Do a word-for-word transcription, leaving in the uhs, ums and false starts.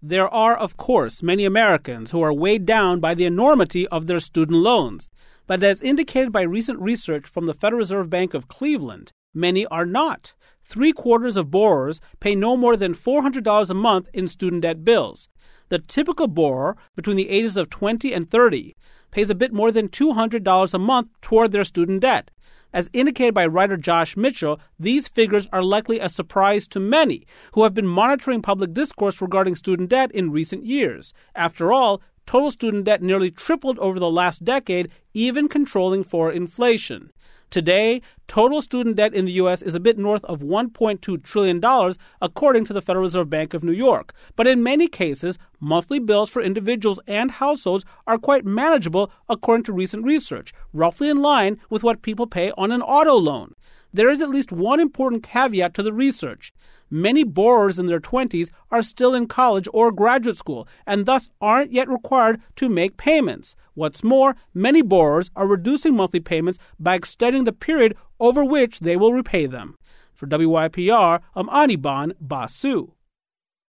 There are, of course, many Americans who are weighed down by the enormity of their student loans. But as indicated by recent research from the Federal Reserve Bank of Cleveland, many are not. Three-quarters of borrowers pay no more than four hundred dollars a month in student debt bills. The typical borrower between the ages of twenty and thirty pays a bit more than two hundred dollars a month toward their student debt. As indicated by writer Josh Mitchell, these figures are likely a surprise to many who have been monitoring public discourse regarding student debt in recent years. After all, total student debt nearly tripled over the last decade, even controlling for inflation. Today, total student debt in the U S is a bit north of one point two trillion dollars, according to the Federal Reserve Bank of New York. But in many cases, monthly bills for individuals and households are quite manageable, according to recent research, roughly in line with what people pay on an auto loan. There is at least one important caveat to the research. Many borrowers in their twenties are still in college or graduate school and thus aren't yet required to make payments. What's more, many borrowers are reducing monthly payments by extending the period over which they will repay them. For W Y P R, I'm Anirban Basu.